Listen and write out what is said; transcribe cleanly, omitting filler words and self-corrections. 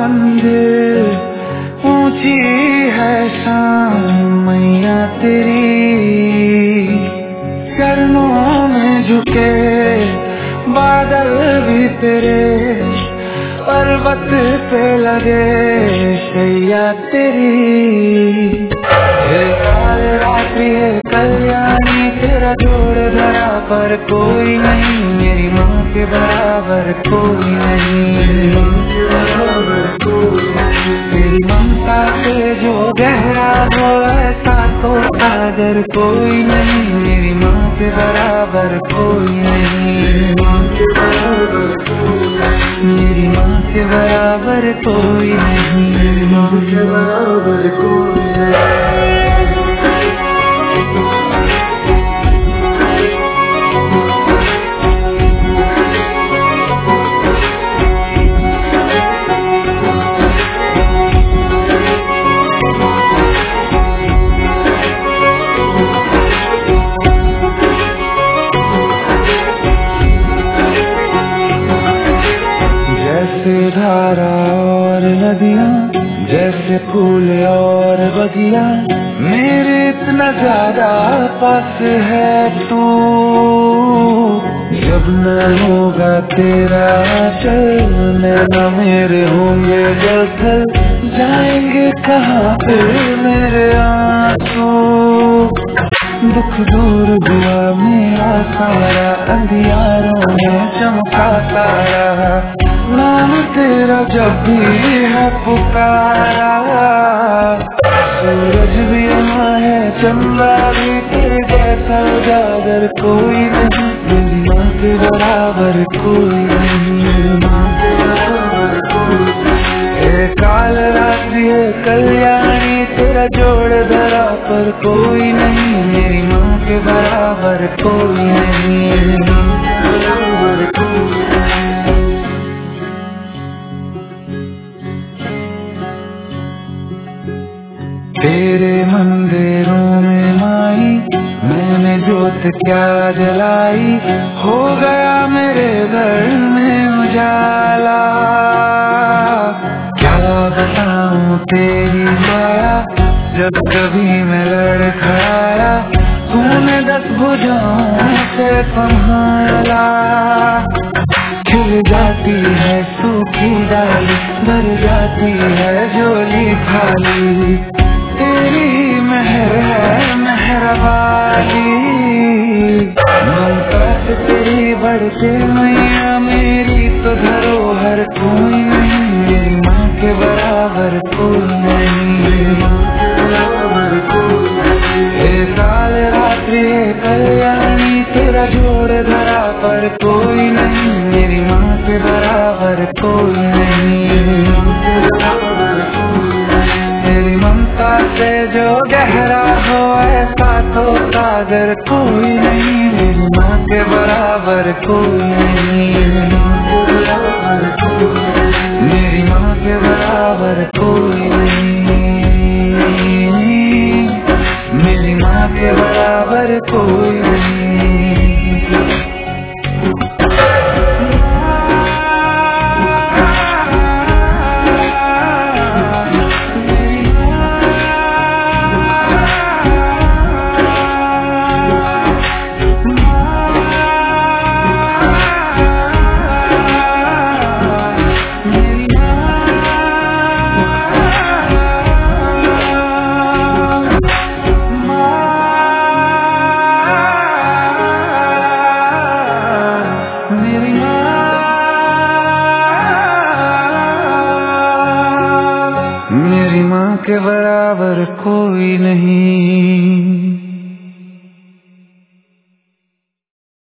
मंदिर, ऊंची है शान मैया तेरी। चरणों में झुके बादल भी तेरे, पर्वत पे लगे शैया तेरी। हे काल रात्रि है कल्याणी, तेरा जोड़ धरा पर कोई नहीं, मेरी माँ के बराबर कोई नहीं। तेरी ममता से जो गहरा हो ऐसा तो आदर कोई नहीं, मेरी माँ के बराबर कोई नहीं। मेरी माँ के बराबर कोई नहीं, मेरी माँ के बराबर कोई नहीं। जैसे धारा और नदियाँ, जैसे फूल और बगिया, मेरे इतना ज्यादा पास है तू। जब न होगा तेरा चल, न मेरे होंगे जल, जाएंगे कहाँ पे मेरे आंसू। दुख दूर हुआ मेरा सारा, अंधियारों में चमका तारा, नाम तेरा जब भी है पुकारा। सूरज भी यहाँ है, चंदा भी, तेरे जैसा उजागर कोई नहीं, मेरी माँ के बराबर कोई नहीं। काल रात्रि है कल्याणी, तेरा जोड़ धरा पर कोई नहीं, मेरी माँ के बराबर कोई नहीं। तेरे मंदिरों में माई मैंने जोत क्या जलाई, हो गया मेरे घर में उजाला। क्या बताऊं तेरी माया, जब कभी मैं लड़खड़ाया, तूने 10 भुजाओं से संभाला। खिल जाती है सूखी डाली, भर जाती है झोली खाली, तेरी मेहर है मेहरबानी। ममता से तेरी बढ़के मैया, मेरी तो धरोहर कोई नहीं, मेरी माँ के बराबर कोई नहीं। हे काल रात्रि है कल्याणी, तेरा जोड़ धरा पर कोई नहीं, मेरी माँ के बराबर कोई नहीं। तेरी ममता से जो गहरा हो ऐसा तो सागर कोई नहीं, मेरी माँ के बराबर कोई नहीं। मेरी माँ के बराबर कोई नहीं, मेरी माँ के बराबर कोई नहीं। मेरी माँ के बराबर कोई नहीं।